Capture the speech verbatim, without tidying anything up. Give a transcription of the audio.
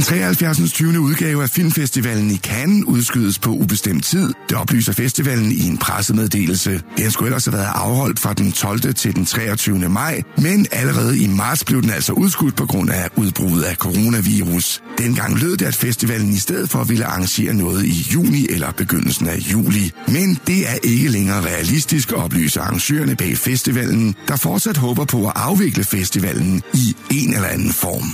treoghalvfjerdsende tyvende udgave af Filmfestivalen i Cannes udskydes på ubestemt tid. Det oplyser festivalen i en pressemeddelelse. Den skulle ellers have været afholdt fra den tolvte til den treogtyvende maj, men allerede i marts blev den altså udskudt på grund af udbruddet af coronavirus. Dengang lød det, at festivalen i stedet for ville arrangere noget i juni eller begyndelsen af juli. Men det er ikke længere realistisk, oplyser arrangørerne bag festivalen, der fortsat håber på at afvikle festivalen i en eller anden form.